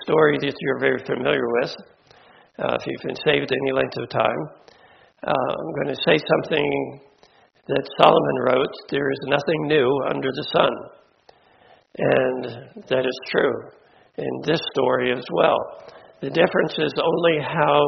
story that you're very familiar with, if you've been saved any length of time. I'm going to say something that Solomon wrote, there is nothing new under the sun. And that is true in this story as well. The difference is only how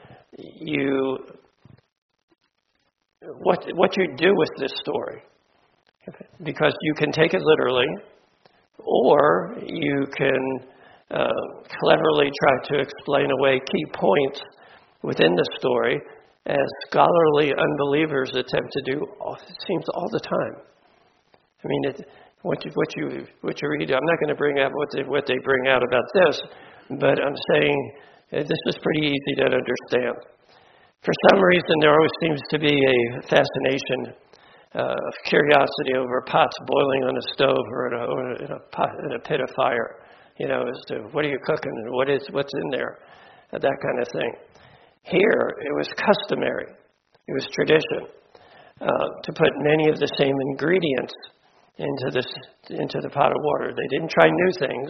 what you do with this story. Because you can take it literally, or you can cleverly try to explain away key points within the story, as scholarly unbelievers attempt to do, it seems, all the time. I mean, what you read, I'm not going to bring up what they bring out about this, but I'm saying this is pretty easy to understand. For some reason, there always seems to be a fascination of curiosity over pots boiling on a stove or in a pit of fire. You know, as to what are you cooking and what's in there, that kind of thing. Here, it was customary, it was tradition, to put many of the same ingredients into the pot of water. They didn't try new things.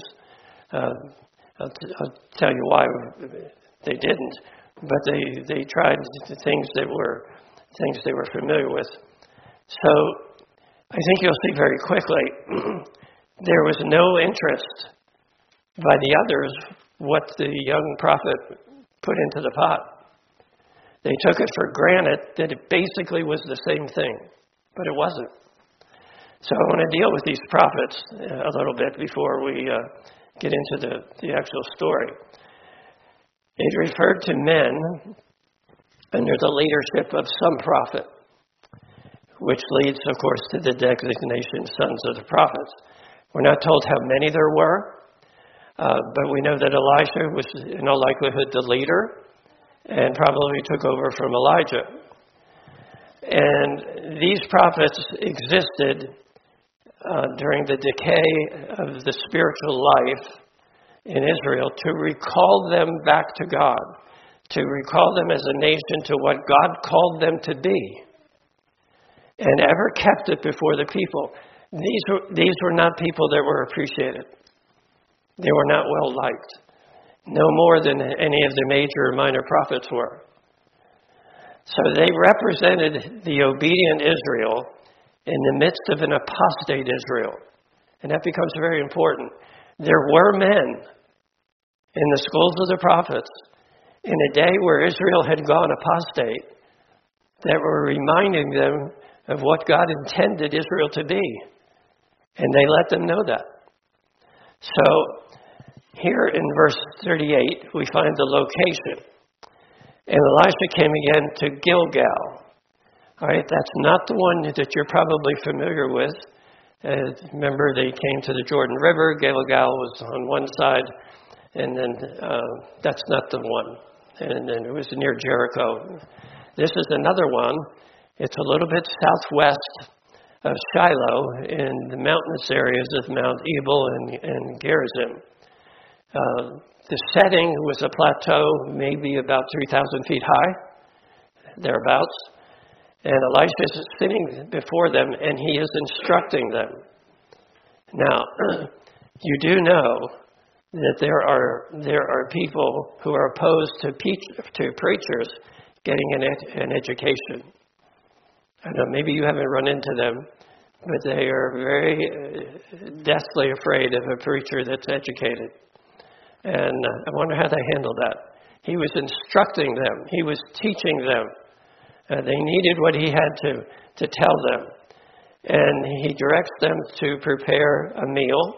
I'll tell you why they didn't, but they tried things they were familiar with. So I think you'll see very quickly there was no interest by the others what the young prophet put into the pot. They took it for granted that it basically was the same thing, but it wasn't. So I want to deal with these prophets a little bit before we get into the actual story. It referred to men under the leadership of some prophet, which leads, of course, to the designation sons of the prophets. We're not told how many there were, but we know that Elisha was, in all likelihood, the leader, and probably took over from Elijah. And these prophets existed during the decay of the spiritual life in Israel to recall them back to God, to recall them as a nation to what God called them to be, and ever kept it before the people. These were not people that were appreciated. They were not well liked, no more than any of the major or minor prophets were. So they represented the obedient Israel in the midst of an apostate Israel. And that becomes very important. There were men in the schools of the prophets in a day where Israel had gone apostate that were reminding them of what God intended Israel to be. And they let them know that. So here in verse 38, we find the location. And Elisha came again to Gilgal. All right, that's not the one that you're probably familiar with. Remember, they came to the Jordan River. Gilgal was on one side, and then that's not the one. And then it was near Jericho. This is another one. It's a little bit southwest of Shiloh in the mountainous areas of Mount Ebal and Gerizim. The setting was a plateau, maybe about 3,000 feet high, thereabouts. And Elisha is sitting before them, and he is instructing them. Now, you do know that there are people who are opposed to preachers getting an education. I know maybe you haven't run into them, but they are very deathly afraid of a preacher that's educated. And I wonder how they handle that. He was instructing them. He was teaching them. They needed what he had to tell them. And he directs them to prepare a meal,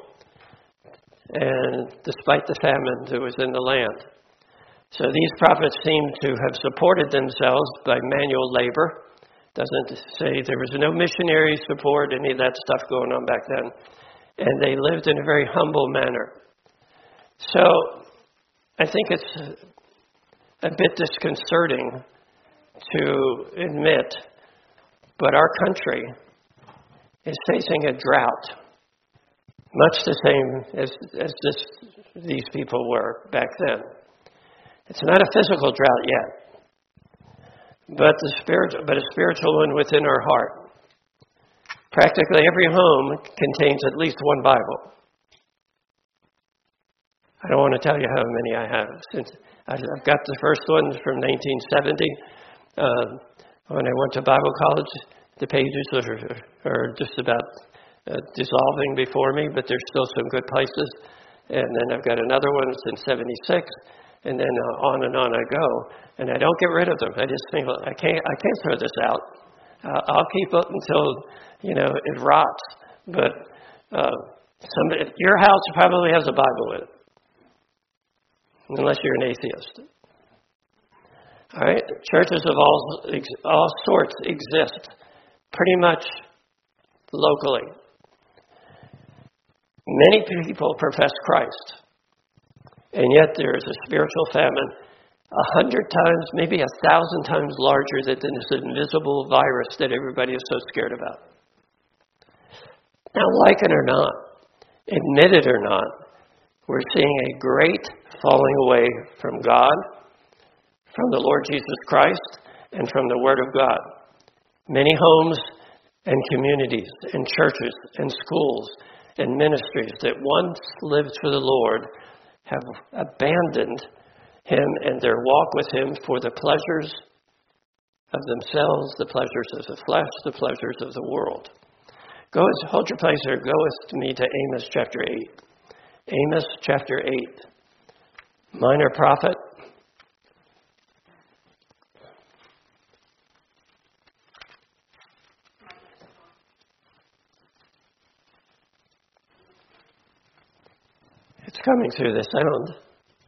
and despite the famine that was in the land. So these prophets seem to have supported themselves by manual labor. Doesn't say there was no missionary support, any of that stuff going on back then. And they lived in a very humble manner. So I think it's a bit disconcerting to admit, but our country is facing a drought, much the same as these people were back then. It's not a physical drought yet, but a spiritual one within our heart. Practically every home contains at least one Bible. I don't want to tell you how many I have. Since I've got the first one from 1970. When I went to Bible college, the pages are just about dissolving before me, but there's still some good places. And then I've got another one that's in 76, and then on and on I go. And I don't get rid of them. I just think, well, I can't throw this out. I'll keep it until, it rots. But your house probably has a Bible in it, unless you're an atheist. All right, churches of all sorts exist, pretty much locally. Many people profess Christ, and yet there is a spiritual famine 100 times, maybe 1,000 times larger than this invisible virus that everybody is so scared about. Now, like it or not, admit it or not, we're seeing a great falling away from God, from the Lord Jesus Christ, and from the Word of God. Many homes and communities and churches and schools and ministries that once lived for the Lord have abandoned Him and their walk with Him for the pleasures of themselves, the pleasures of the flesh, the pleasures of the world. Hold your place there. Go with me to Amos chapter 8. Amos chapter 8. Minor prophet. It's coming through the sound.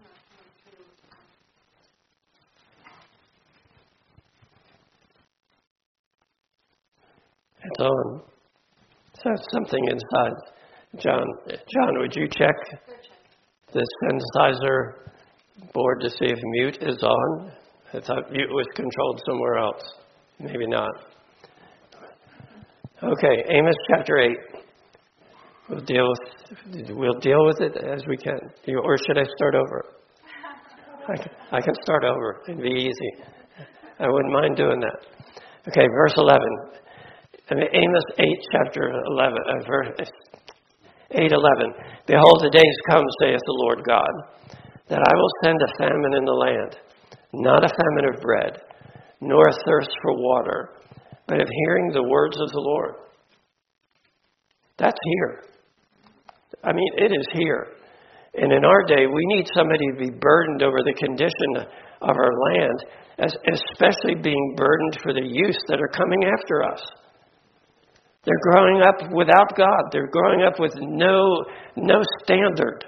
It's on. So something inside. John, would you check the synthesizer board to see if mute is on? I thought mute was controlled somewhere else. Maybe not. Okay, Amos chapter 8. We'll deal with it as we can. Or should I start over? I can start over. It'd be easy. I wouldn't mind doing that. Okay, verse 11. Amos 8, chapter 11, verse 8:11. Behold, the days come, saith the Lord God, that I will send a famine in the land, not a famine of bread, nor a thirst for water, but of hearing the words of the Lord. That's here. I mean, it is here. And in our day, we need somebody to be burdened over the condition of our land, especially being burdened for the youth that are coming after us. They're growing up without God. They're growing up with no standard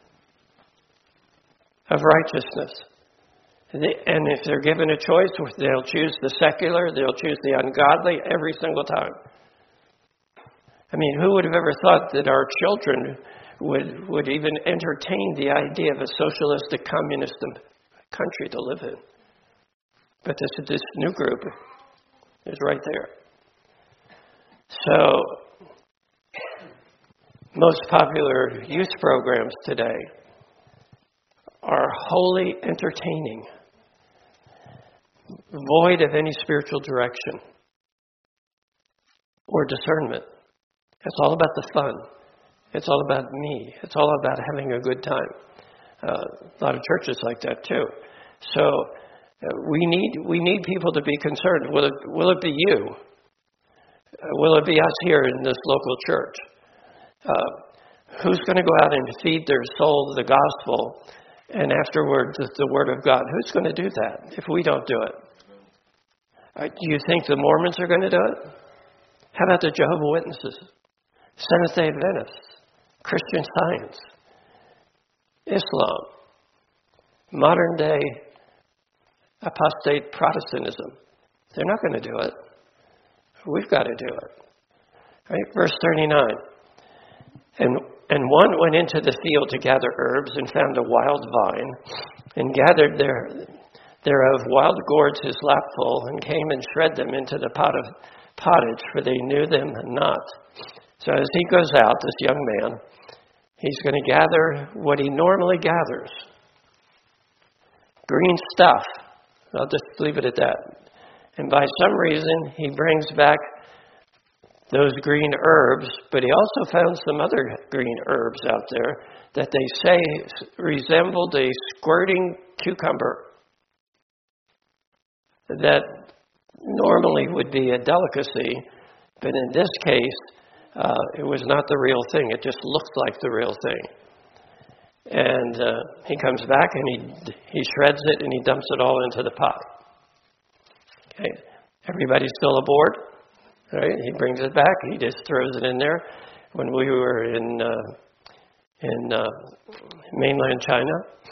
of righteousness. And if they're given a choice, they'll choose the secular, they'll choose the ungodly every single time. I mean, who would have ever thought that our children would even entertain the idea of a socialistic, communist country to live in? But this new group is right there. So, most popular youth programs today are wholly entertaining, void of any spiritual direction or discernment. It's all about the fun. It's all about me. It's all about having a good time. A lot of churches like that too. So we need people to be concerned. Will it be you? Will it be us here in this local church? Who's going to go out and feed their soul the gospel, and afterwards the Word of God? Who's going to do that if we don't do it? Do you think the Mormons are going to do it? How about the Jehovah's Witnesses, Seventh-day Adventists, Christian Science, Islam, modern-day apostate Protestantism? They're not going to do it. We've got to do it. Right? Verse 39. And one went into the field to gather herbs and found a wild vine and gathered thereof wild gourds his lapful and came and shred them into the pot of pottage, for they knew them not. So as he goes out, this young man, he's going to gather what he normally gathers. Green stuff. I'll just leave it at that. And by some reason, he brings back those green herbs, but he also found some other green herbs out there that they say resembled a squirting cucumber that normally would be a delicacy, but in this case, it was not the real thing. It just looked like the real thing. And he comes back and he shreds it and he dumps it all into the pot. Okay, everybody's still aboard. Right? He brings it back. He just throws it in there. When we were in mainland China,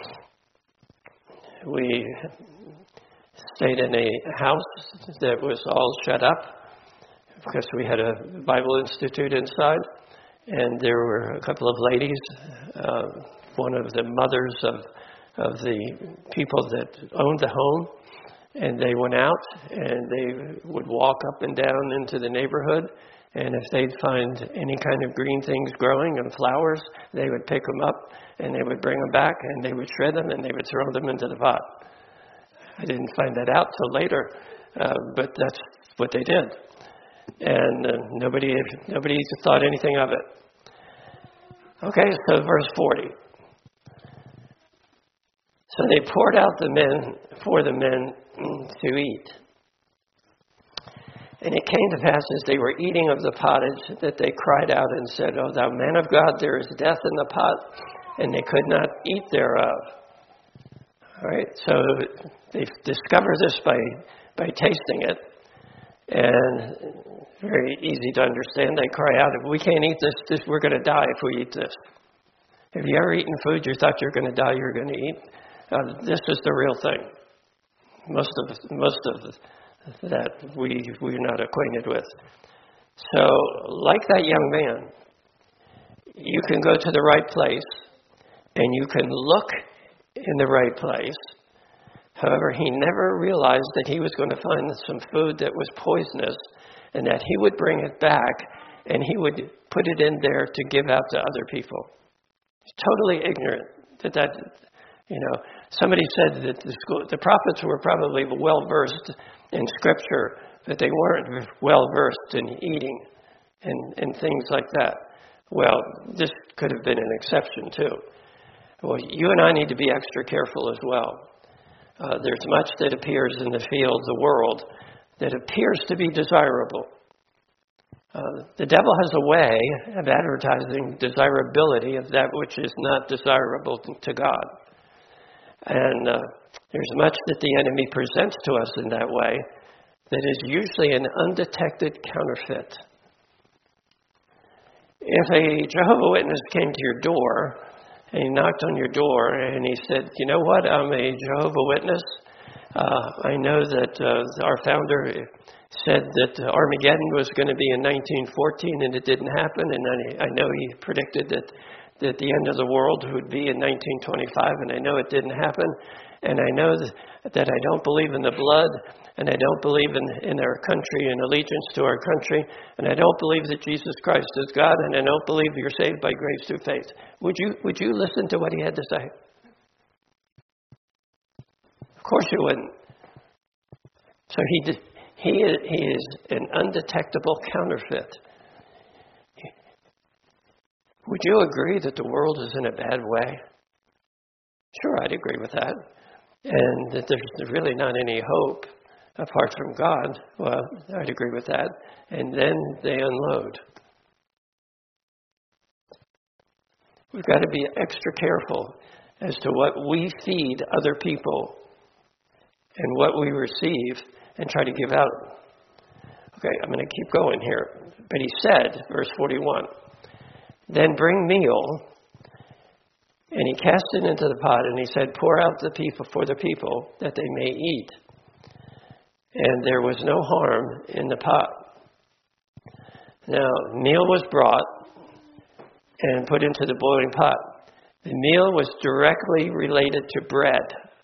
we stayed in a house that was all shut up because we had a Bible Institute inside, and there were a couple of ladies, one of the mothers of the people that owned the home, and they went out and they would walk up and down into the neighborhood, and if they'd find any kind of green things growing and flowers, they would pick them up and they would bring them back and they would shred them and they would throw them into the pot. I didn't find that out till later, but that's what they did. And nobody thought anything of it. Okay, so verse 40. So they poured out for the men to eat. And it came to pass as they were eating of the pottage that they cried out and said, "O thou man of God, there is death in the pot," and they could not eat thereof. All right, so they discover this by tasting it, and very easy to understand. They cry out, "If we can't eat this, we're going to die if we eat this." Have you ever eaten food you thought you were going to die, you're going to eat? This is the real thing. Most of that we're not acquainted with. So, like that young man, you can go to the right place and you can look in the right place. However, he never realized that he was going to find some food that was poisonous and that he would bring it back and he would put it in there to give out to other people. He's totally ignorant that somebody said that the prophets were probably well versed in Scripture, but they weren't well versed in eating and things like that. Well, this could have been an exception too. Well, you and I need to be extra careful as well. There's much that appears in the field, the world, that appears to be desirable. The devil has a way of advertising desirability of that which is not desirable to God. And there's much that the enemy presents to us in that way that is usually an undetected counterfeit. If a Jehovah's Witness came to your door and he knocked on your door and he said, "You know what, I'm a Jehovah's Witness. I know that our founder said that Armageddon was going to be in 1914 and it didn't happen, and I know he predicted that the end of the world would be in 1925, and I know it didn't happen, and I know that I don't believe in the blood, and I don't believe in our country and allegiance to our country, and I don't believe that Jesus Christ is God, and I don't believe you're saved by grace through faith." Would you listen to what he had to say? Of course you wouldn't. So he is an undetectable counterfeit. Would you agree that the world is in a bad way? Sure, I'd agree with that. And that there's really not any hope apart from God. Well, I'd agree with that. And then they unload. We've got to be extra careful as to what we feed other people and what we receive and try to give out. Okay, I'm going to keep going here. But he said, verse 41, "Then bring meal." And he cast it into the pot, and he said, "Pour out for the people, that they may eat." And there was no harm in the pot. Now, meal was brought and put into the boiling pot. The meal was directly related to bread.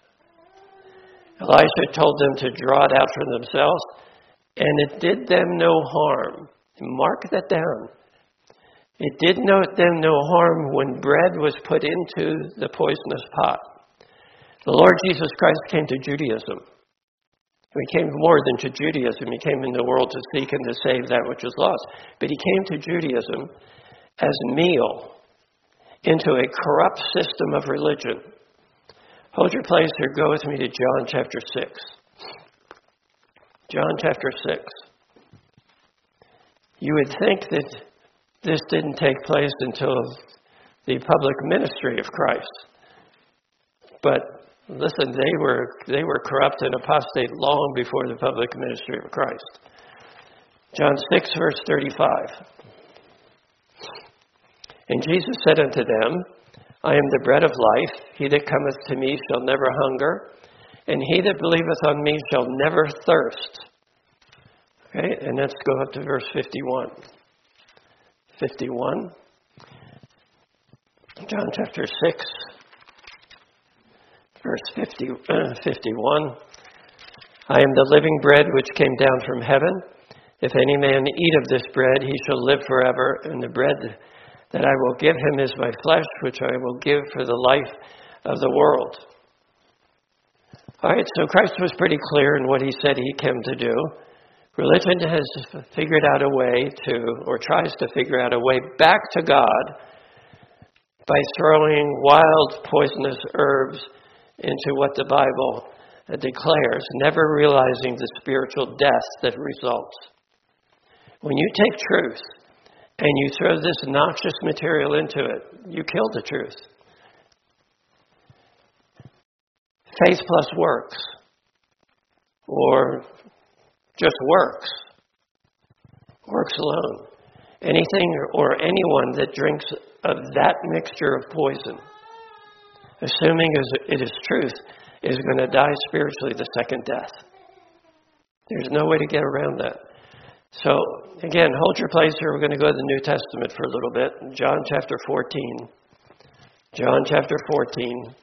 Elisha told them to draw it out for themselves, and it did them no harm. Mark that down. It did them no harm when bread was put into the poisonous pot. The Lord Jesus Christ came to Judaism. He came more than to Judaism. He came in the world to seek and to save that which was lost. But he came to Judaism as meal into a corrupt system of religion. Hold your place here. Go with me to John chapter 6. John chapter 6. You would think that this didn't take place until the public ministry of Christ. But listen, they were corrupt and apostate long before the public ministry of Christ. John 6, verse 35. And Jesus said unto them, I am the bread of life. He that cometh to me shall never hunger, and he that believeth on me shall never thirst. Okay, and let's go up to verse 51. 51. John chapter 6, verse 51. I am the living bread which came down from heaven. If any man eat of this bread, he shall live forever. And the bread that I will give him is my flesh, which I will give for the life of the world. All right, so Christ was pretty clear in what he said he came to do. Religion has figured out a way to, or tries to figure out a way back to God by throwing wild, poisonous herbs into what the Bible declares, never realizing the spiritual death that results. When you take truth and you throw this noxious material into it, you kill the truth. Faith plus works, or just works alone. Anything or anyone that drinks of that mixture of poison, assuming it is truth, is going to die spiritually the second death. There's no way to get around that. So, again, hold your place here. We're going to go to the New Testament for a little bit. John chapter 14. John chapter 14.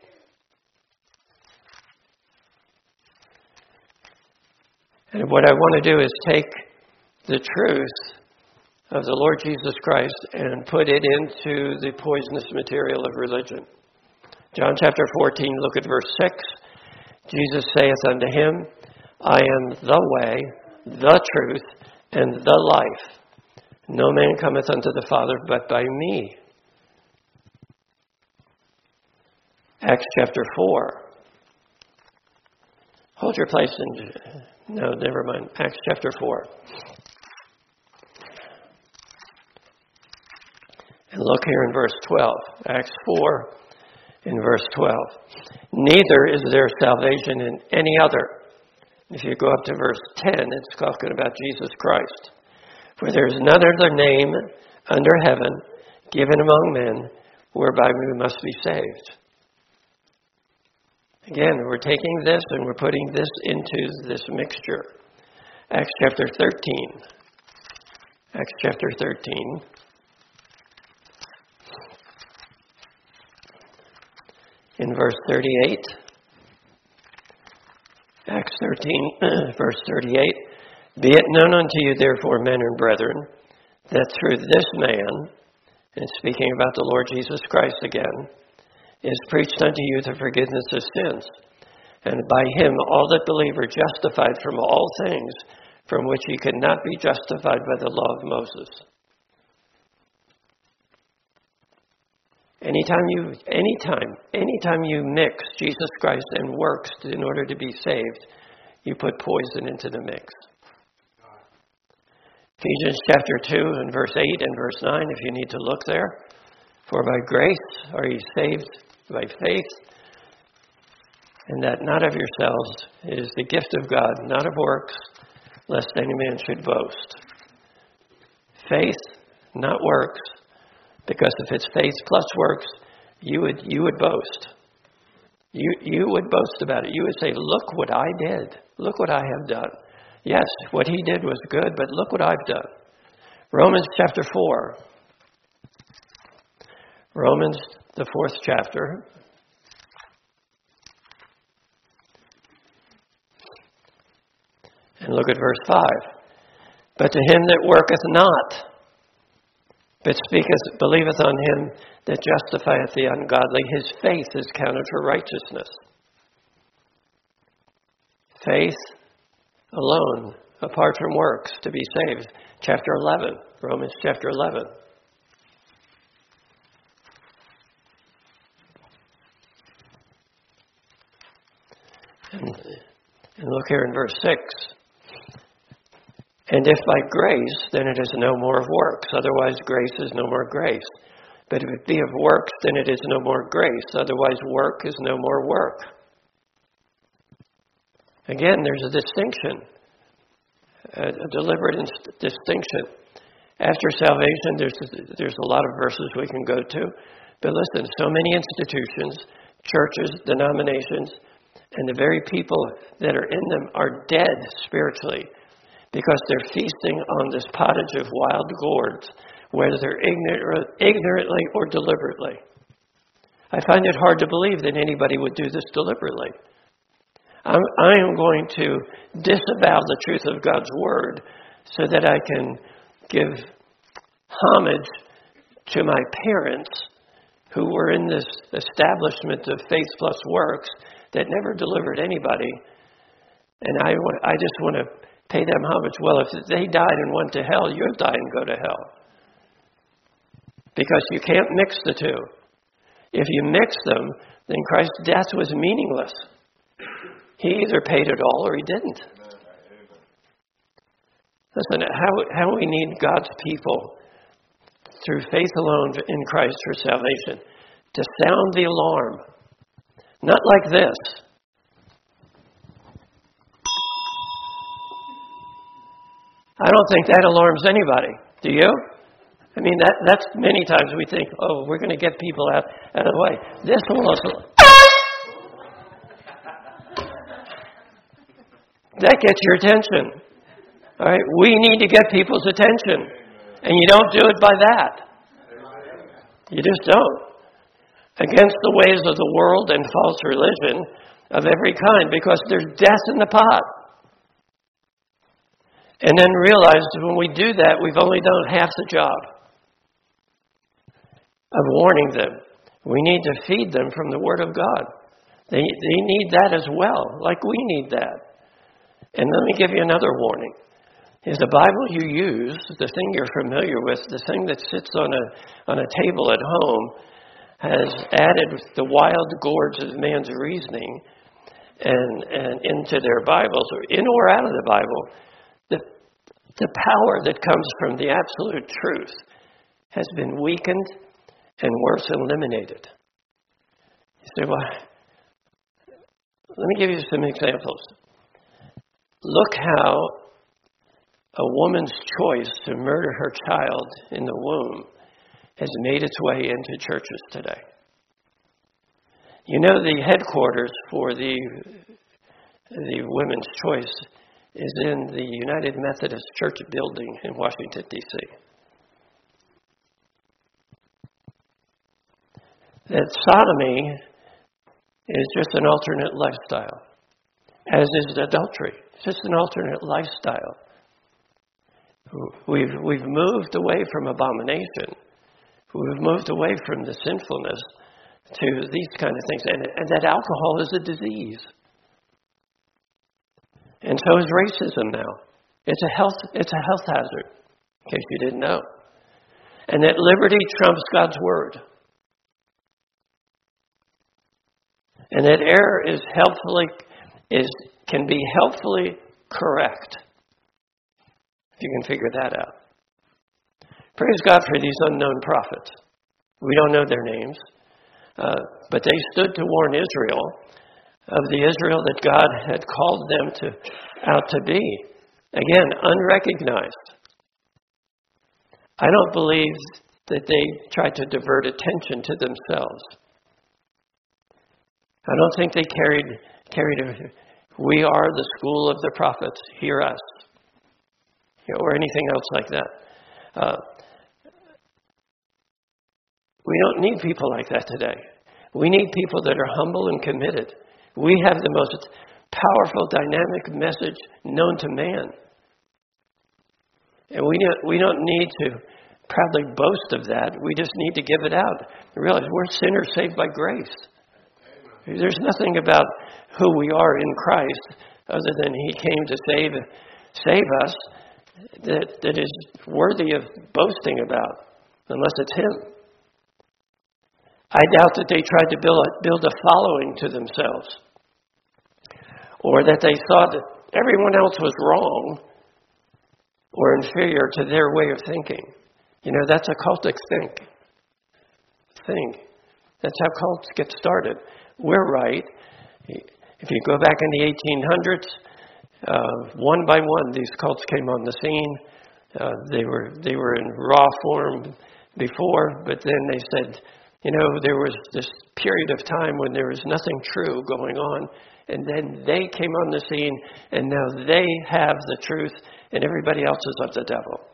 And what I want to do is take the truth of the Lord Jesus Christ and put it into the poisonous material of religion. John chapter 14, look at verse 6. Jesus saith unto him, I am the way, the truth, and the life. No man cometh unto the Father but by me. Acts chapter 4. Hold your place in... No, never mind. Acts chapter 4. And look here in verse 12. Acts 4 in verse 12. Neither is there salvation in any other. If you go up to verse 10, it's talking about Jesus Christ. For there is none other name under heaven given among men whereby we must be saved. Again, we're taking this and we're putting this into this mixture. Acts chapter 13. Acts chapter 13. In verse 38. Acts 13, verse 38. Be it known unto you, therefore, men and brethren, that through this man, and speaking about the Lord Jesus Christ again, is preached unto you the forgiveness of sins. And by him all that believe are justified from all things from which ye could not be justified by the law of Moses. Anytime you mix Jesus Christ and works in order to be saved, you put poison into the mix. Ephesians chapter 2 and verse 8 and verse 9, if you need to look there. For by grace are ye saved by faith, and that not of yourselves, it is the gift of God, not of works, lest any man should boast. Faith, not works, because if it's faith plus works, you would boast. You would boast about it. You would say, look what I did. Look what I have done. Yes, what he did was good, but look what I've done. Romans chapter 4. Romans, the 4th chapter. And look at verse 5. But to him that worketh not, but believeth on him that justifieth the ungodly, his faith is counted for righteousness. Faith alone, apart from works, to be saved. Chapter 11, Romans chapter 11. And look here in verse 6. And if by grace, then it is no more of works. Otherwise, grace is no more grace. But if it be of works, then it is no more grace. Otherwise, work is no more work. Again, there's a distinction, a deliberate distinction. After salvation, there's a lot of verses we can go to. But listen, so many institutions, churches, denominations, and the very people that are in them are dead spiritually because they're feasting on this pottage of wild gourds, whether they're ignorantly or deliberately. I find it hard to believe that anybody would do this deliberately. I am going to disavow the truth of God's Word so that I can give homage to my parents who were in this establishment of faith plus works that never delivered anybody. And I just want to pay them homage. Well, if they died and went to hell, you'll die and go to hell. Because you can't mix the two. If you mix them, then Christ's death was meaningless. He either paid it all or he didn't. Listen, how we need God's people through faith alone in Christ for salvation to sound the alarm. Not like this. I don't think that alarms anybody. Do you? I mean, that's many times we think, oh, we're going to get people out of the way. This will also... That gets your attention. All right? We need to get people's attention. And you don't do it by that. You just don't. Against the ways of the world and false religion of every kind, because there's death in the pot. And then realize that when we do that, we've only done half the job of warning them. We need to feed them from the Word of God. They need that as well, like we need that. And let me give you another warning. Is the Bible you use, the thing you're familiar with, the thing that sits on a table at home, has added the wild gourds of man's reasoning and into their Bibles, or in or out of the Bible, the power that comes from the absolute truth has been weakened and worse, eliminated. You say, well, let me give you some examples. Look how a woman's choice to murder her child in the womb has made its way into churches today. You know, the headquarters for the women's choice is in the United Methodist Church building in Washington, D.C. That sodomy is just an alternate lifestyle, as is adultery. It's just an alternate lifestyle. We've moved away from abomination. We've moved away from the sinfulness to these kind of things. And that alcohol is a disease. And so is racism now. It's a health hazard, in case you didn't know. And that liberty trumps God's Word. And that error can be helpfully correct. If you can figure that out. Praise God for these unknown prophets. We don't know their names. But they stood to warn Israel of the Israel that God had called them out to be. Again, unrecognized. I don't believe that they tried to divert attention to themselves. I don't think they carried we are the school of the prophets, hear us. Or anything else like that. We don't need people like that today. We need people that are humble and committed. We have the most powerful, dynamic message known to man. And we don't need to proudly boast of that. We just need to give it out. Realize we're sinners saved by grace. There's nothing about who we are in Christ other than he came to save us that is worthy of boasting about, unless it's him. I doubt that they tried to build a following to themselves, or that they thought that everyone else was wrong or inferior to their way of thinking. That's a cultic thing. That's how cults get started. We're right. If you go back in the 1800s, one by one, these cults came on the scene. They were in raw form before, but then they said, there was this period of time when there was nothing true going on, and then they came on the scene, and now they have the truth, and everybody else is of the devil.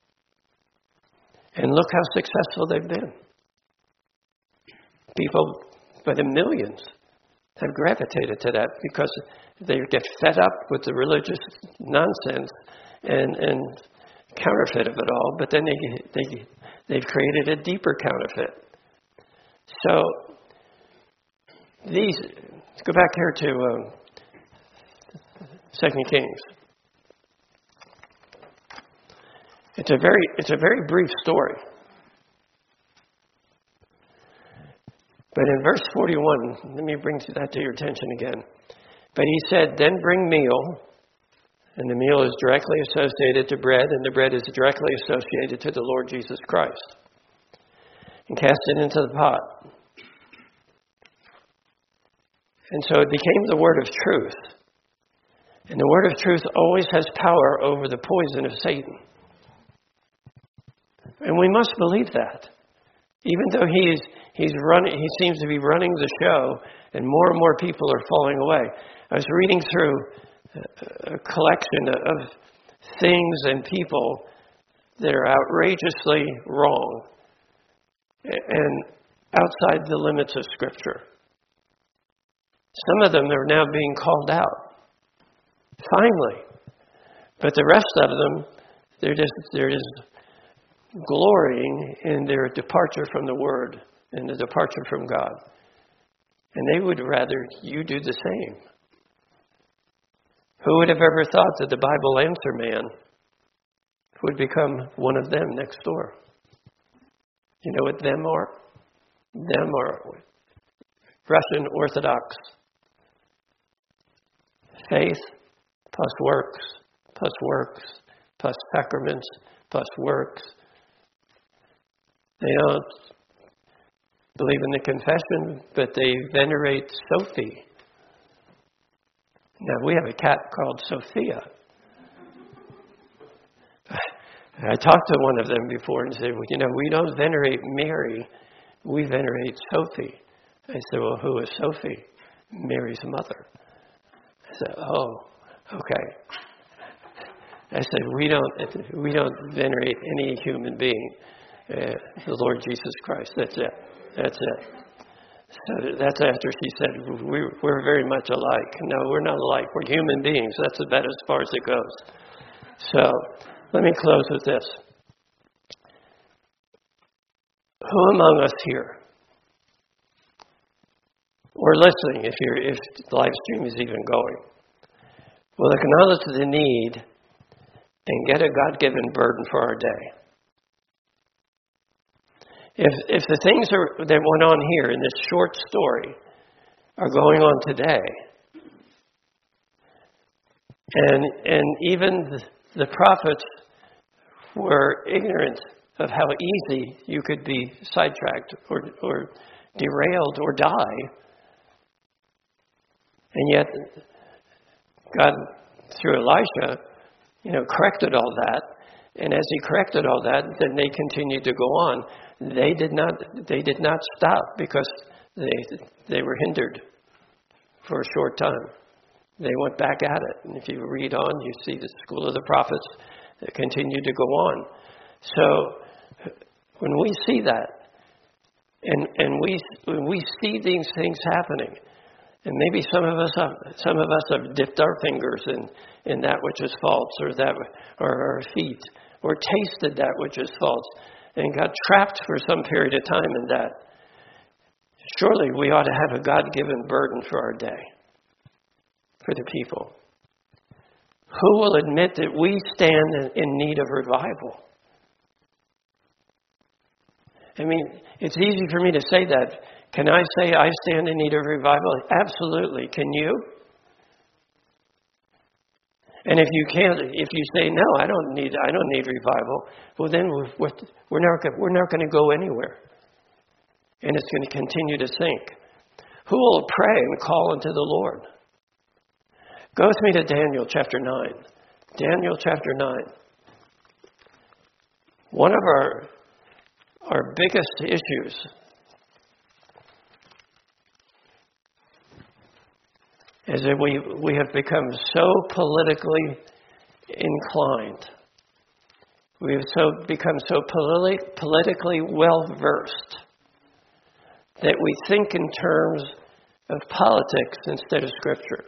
And look how successful they've been. People by the millions have gravitated to that because they get fed up with the religious nonsense and counterfeit of it all, but then they've created a deeper counterfeit. So let's go back here to 2 Kings. It's a very brief story. But in verse 41, let me bring that to your attention again. But he said, then bring meal, and the meal is directly associated to bread, and the bread is directly associated to the Lord Jesus Christ. And cast it into the pot. And so it became the word of truth. And the word of truth always has power over the poison of Satan. And we must believe that. Even though he seems to be running the show, and more people are falling away. I was reading through a collection of things and people that are outrageously wrong and outside the limits of Scripture. Some of them are now being called out. Finally. But the rest of them, they're just glorying in their departure from the Word and the departure from God. And they would rather you do the same. Who would have ever thought that the Bible answer man would become one of them next door? You know what them are? Them are Russian Orthodox. Faith plus works, plus sacraments, plus works. They don't believe in the confession, but they venerate Sophie. Now, we have a cat called Sophia. I talked to one of them before and said, well, we don't venerate Mary, we venerate Sophie. I said, well, who is Sophie? Mary's mother. I said, oh, okay. I said, we don't venerate any human being. The Lord Jesus Christ. That's it. So that's after she said, we're very much alike. No, we're not alike. We're human beings. That's about as far as it goes. So let me close with this. Who among us here, or listening if the live stream is even going, will acknowledge the need and get a God-given burden for our day? If the things that went on here in this short story are going on today, and even the prophets were ignorant of how easy you could be sidetracked or derailed or die, and yet God, through Elisha, corrected all that. And as he corrected all that, then they continued to go on. They did not stop because they were hindered for a short time. They went back at it. And if you read on, you see the school of the prophets that continued to go on. So when we see that, and we see these things happening, and maybe some of us have dipped our fingers in that which is false, or our feet, or tasted that which is false, and got trapped for some period of time in that. Surely we ought to have a God-given burden for our day, for the people. Who will admit that we stand in need of revival? I mean, it's easy for me to say that. Can I say I stand in need of revival? Absolutely. Can you? And if you can't, if you say no, I don't need revival, well then we're not going to go anywhere, and it's going to continue to sink. Who will pray and call unto the Lord? Go with me to Daniel chapter 9. Daniel chapter 9. One of our biggest issues is that we have become so politically inclined. We have become so politically well-versed that we think in terms of politics instead of Scripture.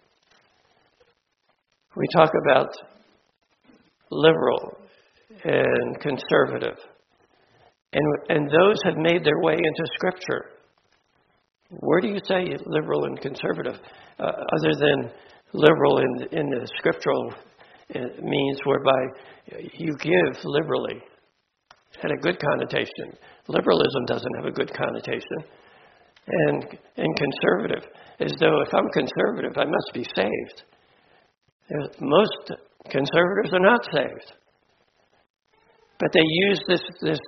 We talk about liberal and conservative. And those have made their way into Scripture. Where do you say liberal and conservative? Other than liberal in the scriptural means whereby you give liberally. It had a good connotation. Liberalism doesn't have a good connotation. And conservative, as though if I'm conservative, I must be saved. Most conservatives are not saved. But they use this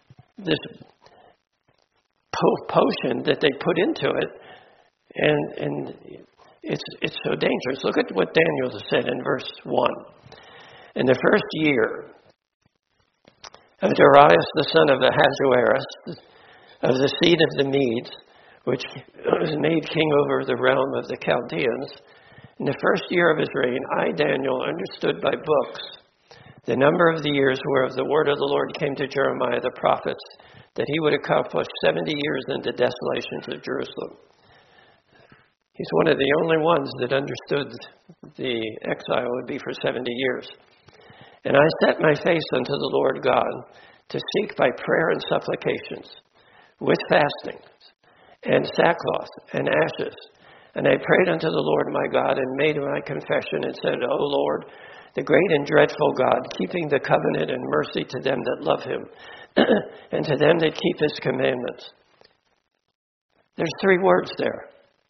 potion that they put into it, and it's so dangerous. Look at what Daniel said in verse 1. In the first year of Darius the son of Ahasuerus, of the seed of the Medes, which was made king over the realm of the Chaldeans, in the first year of his reign, I, Daniel, understood by books the number of the years whereof the word of the Lord came to Jeremiah the prophet, that he would accomplish 70 years in the desolations of Jerusalem. He's one of the only ones that understood the exile would be for 70 years. And I set my face unto the Lord God to seek by prayer and supplications, with fasting and sackcloth and ashes. And I prayed unto the Lord my God and made my confession and said, O Lord, the great and dreadful God, keeping the covenant and mercy to them that love him, and to them that keep his commandments. There's 3 words there.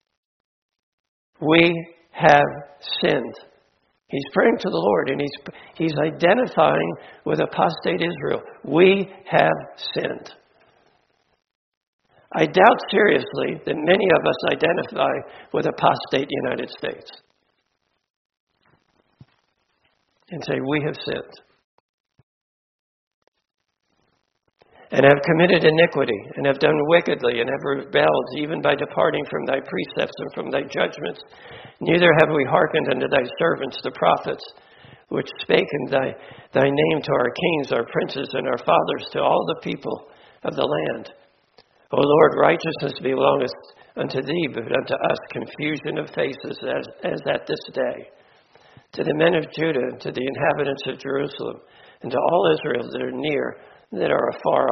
We have sinned. He's praying to the Lord, and he's identifying with apostate Israel. We have sinned. I doubt seriously that many of us identify with apostate United States and say, we have sinned. And have committed iniquity, and have done wickedly, and have rebelled, even by departing from thy precepts and from thy judgments. Neither have we hearkened unto thy servants, the prophets, which spake in thy name to our kings, our princes, and our fathers, to all the people of the land. O Lord, righteousness belongeth unto thee, but unto us confusion of faces, as at this day. To the men of Judah, to the inhabitants of Jerusalem, and to all Israel that are near, that are afar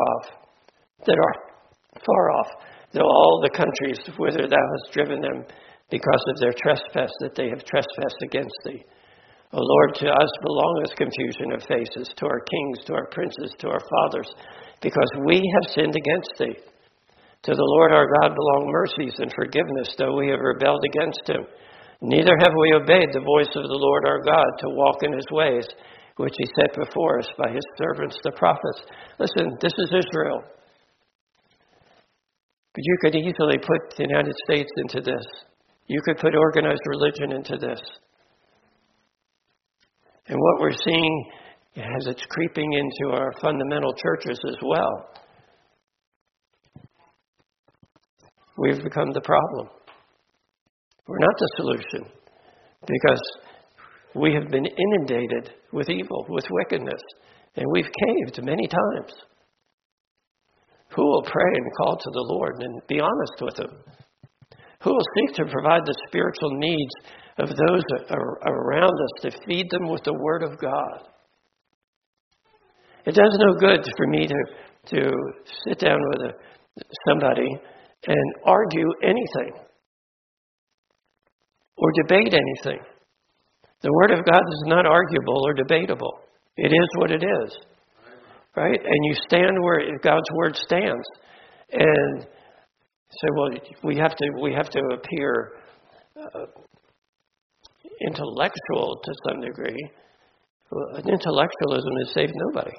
off, though all the countries whither thou hast driven them, because of their trespass that they have trespassed against thee. O Lord, to us belongeth confusion of faces, to our kings, to our princes, to our fathers, because we have sinned against thee. To the Lord our God belong mercies and forgiveness, though we have rebelled against him. Neither have we obeyed the voice of the Lord our God to walk in his ways, which he set before us by his servants the prophets. Listen, this is Israel. But you could easily put the United States into this. You could put organized religion into this. And what we're seeing as it's creeping into our fundamental churches as well, we've become the problem. We're not the solution, because we have been inundated with evil, with wickedness, and we've caved many times. Who will pray and call to the Lord and be honest with him? Who will seek to provide the spiritual needs of those around us, to feed them with the Word of God? It does no good for me to sit down with somebody and argue anything or debate anything. The Word of God is not arguable or debatable. It is what it is. Right? And you stand where God's Word stands. And say, well, we have to appear intellectual to some degree. Well, intellectualism has saved nobody.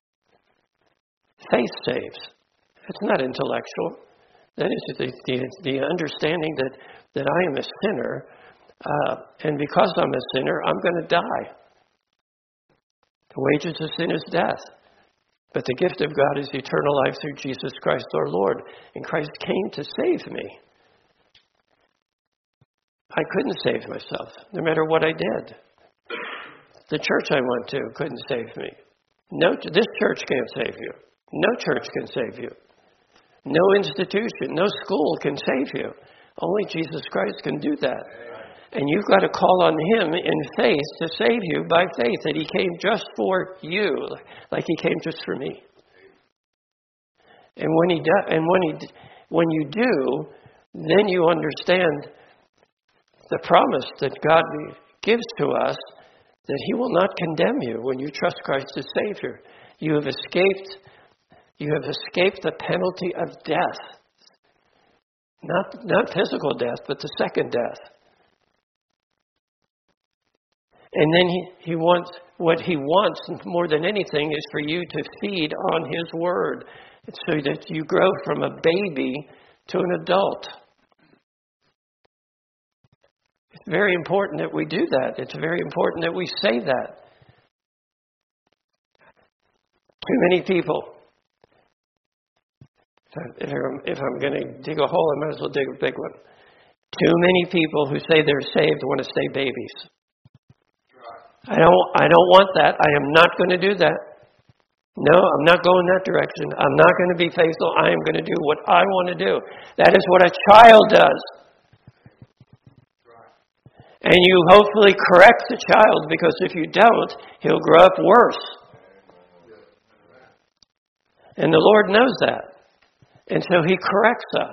Faith saves. It's not intellectual. That is the understanding that I am a sinner, and because I'm a sinner, I'm going to die. The wages of sin is death. But the gift of God is eternal life through Jesus Christ our Lord. And Christ came to save me. I couldn't save myself, no matter what I did. The church I went to couldn't save me. No, this church can't save you. No church can save you. No institution, no school can save you. Only Jesus Christ can do that. And you've got to call on Him in faith to save you by faith that He came just for you, like He came just for me. And when you do, then you understand the promise that God gives to us that He will not condemn you when you trust Christ as Savior. You have escaped the penalty of death. Not physical death, but the second death. And then he wants, what He wants more than anything is for you to feed on His Word so that you grow from a baby to an adult. It's very important that we do that. It's very important that we say that. Too many people. If I'm going to dig a hole, I might as well dig a big one. Too many people who say they're saved want to stay babies. I don't want that. I am not going to do that. No, I'm not going that direction. I'm not going to be faithful. I am going to do what I want to do. That is what a child does. And you hopefully correct the child, because if you don't, he'll grow up worse. And the Lord knows that. And so He corrects us.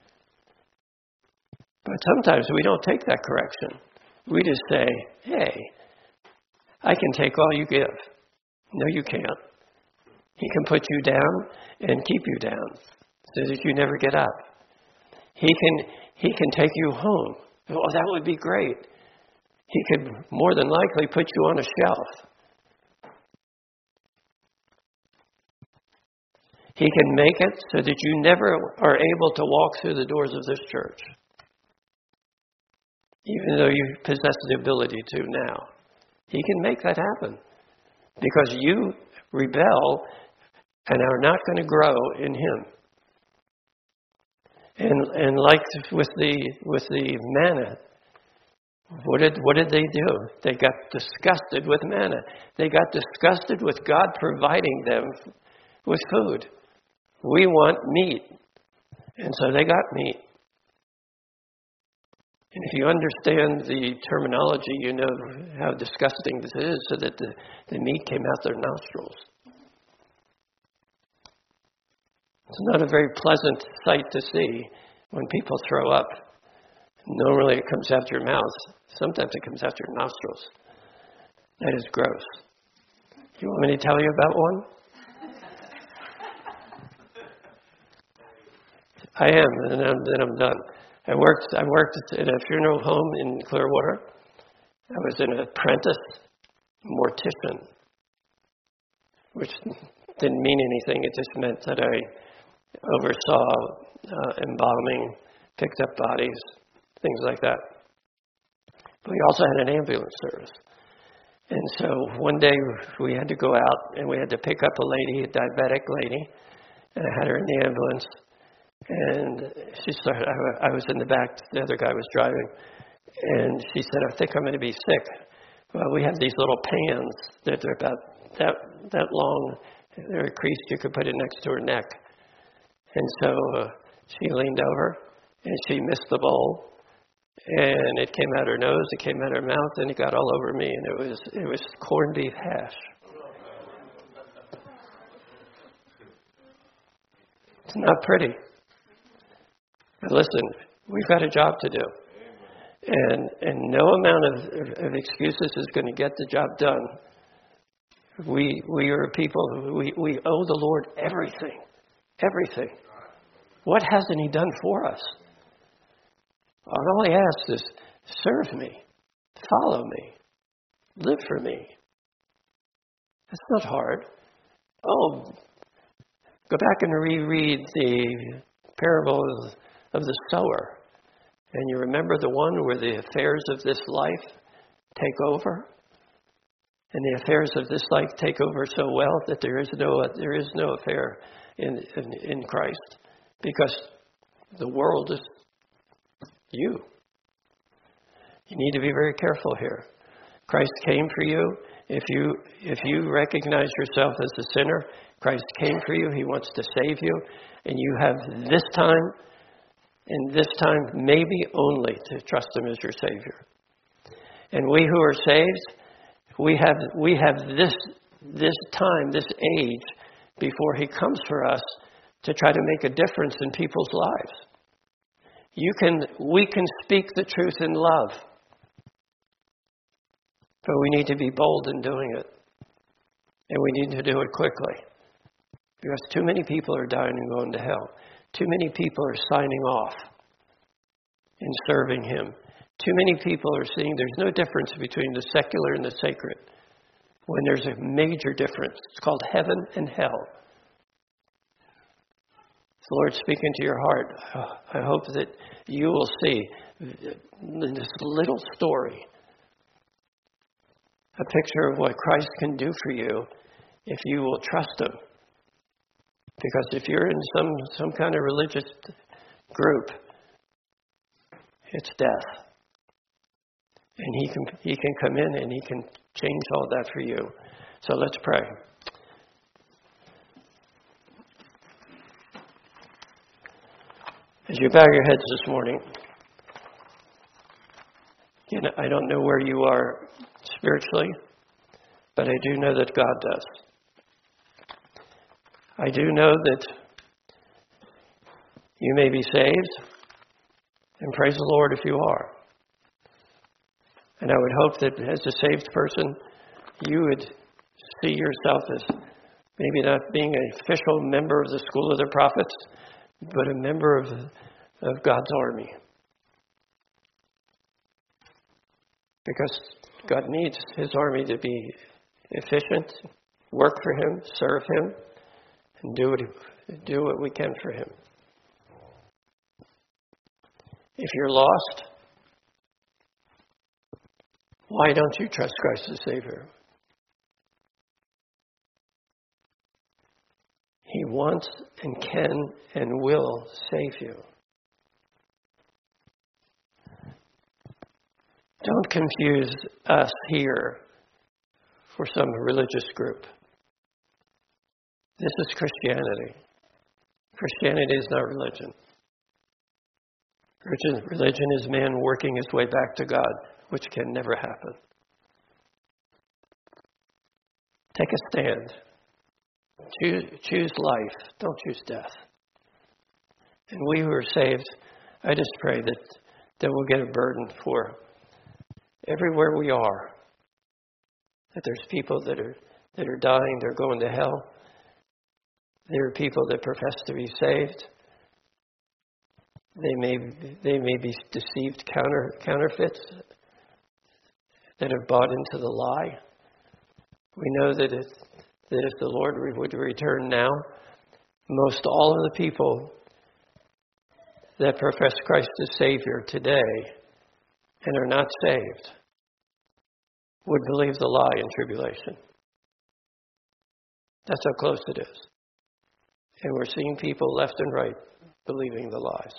But sometimes we don't take that correction. We just say, hey, I can take all you give. No, you can't. He can put you down and keep you down so that you never get up. He can take you home. Oh, that would be great. He could more than likely put you on a shelf. He can make it so that you never are able to walk through the doors of this church, even though you possess the ability to now. He can make that happen because you rebel and are not going to grow in Him. And like with the manna, what did they do? They got disgusted with manna. They got disgusted with God providing them with food. We want meat. And so they got meat. And if you understand the terminology, you know how disgusting this is, so that the meat came out their nostrils. It's not a very pleasant sight to see when people throw up. Normally it comes out your mouth. Sometimes it comes out your nostrils. That is gross. You want me to tell you about one? I am, and then I'm done. I worked at a funeral home in Clearwater. I was an apprentice mortician, which didn't mean anything. It just meant that I oversaw embalming, picked up bodies, things like that. But we also had an ambulance service. And so one day we had to go out and we had to pick up a lady, a diabetic lady, and I had her in the ambulance. And she started, I was in the back, the other guy was driving, and she said, I think I'm going to be sick. Well, we have these little pans that are about that long. They're creased, you could put it next to her neck. And so she leaned over, and she missed the bowl, and it came out her nose, it came out her mouth, and it got all over me, and it was corned beef hash. It's not pretty. But listen, we've got a job to do. And no amount of excuses is going to get the job done. We are people, we owe the Lord everything. Everything. What hasn't He done for us? All He asks is, serve me, follow me, live for me. That's not hard. Oh, go back and reread the parable of the sower. And you remember the one where the affairs of this life take over? And the affairs of this life take over so well that there is no affair in Christ. Because the world is you. You need to be very careful here. Christ came for you. If you recognize yourself as a sinner, Christ came for you. He wants to save you. And you have this time, and this time maybe only, to trust Him as your Savior. And we who are saved, we have this time, this age, before He comes for us to try to make a difference in people's lives. We can speak the truth in love. But we need to be bold in doing it. And we need to do it quickly. Because too many people are dying and going to hell. Too many people are signing off in serving Him. Too many people are seeing there's no difference between the secular and the sacred. When there's a major difference. It's called heaven and hell. The Lord speaking to your heart. I hope that you will see in this little story a picture of what Christ can do for you if you will trust Him. Because if you're in some kind of religious group, it's death. And He can come in and He can change all that for you. So let's pray. As you bow your heads this morning, I don't know where you are spiritually, but I do know that God does. I do know that you may be saved, and praise the Lord if you are. And I would hope that as a saved person, you would see yourself as maybe not being an official member of the school of the prophets, but a member of God's army. Because God needs His army to be efficient, work for Him, serve Him, and do what we can for Him. If you're lost, why don't you trust Christ as Savior? He wants and can and will save you. Don't confuse us here for some religious group. This is Christianity. Christianity is not religion. Religion is man working his way back to God, which can never happen. Take a stand. Choose life. Don't choose death. And we who are saved, I just pray that we'll get a burden for everywhere we are. That there's people that are dying, they're going to hell. There are people that profess to be saved. They may be deceived counterfeits that have bought into the lie. We know that if the Lord would return now, most all of the people that profess Christ as Savior today and are not saved would believe the lie in tribulation. That's how close it is. And we're seeing people left and right believing the lies.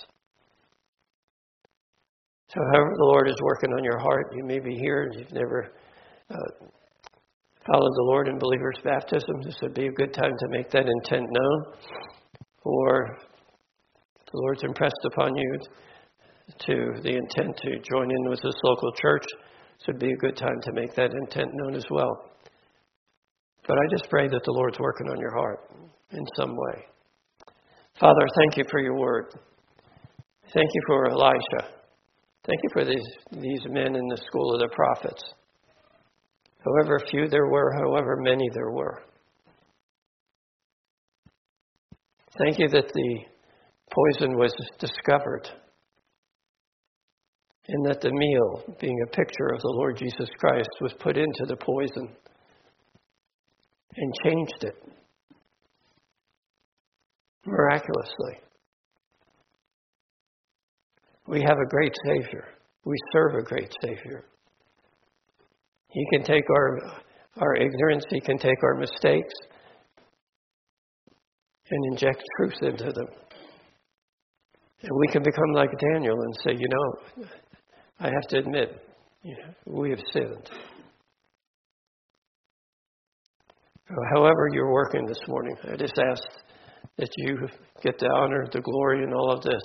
So however the Lord is working on your heart, you may be here and you've never followed the Lord in believer's baptism. This would be a good time to make that intent known. Or the Lord's impressed upon you to the intent to join in with this local church. This would be a good time to make that intent known as well. But I just pray that the Lord's working on your heart in some way. Father, thank you for your word. Thank you for Elisha. Thank you for these men in the school of the prophets. However few there were, however many there were. Thank you that the poison was discovered and that the meal, being a picture of the Lord Jesus Christ, was put into the poison and changed it miraculously. We have a great Savior. We serve a great Savior. He can take our ignorance, He can take our mistakes and inject truth into them. And we can become like Daniel and say, I have to admit, we have sinned. However you're working this morning, I just ask that you get the honor, the glory in all of this.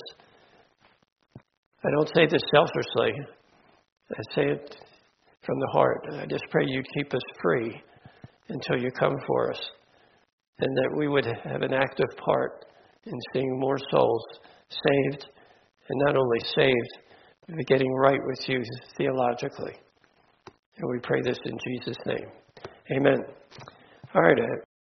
I don't say this selfishly. I say it from the heart. I just pray you'd keep us free until you come for us, and that we would have an active part in seeing more souls saved, and not only saved, but getting right with you theologically. And we pray this in Jesus' name. Amen. All right.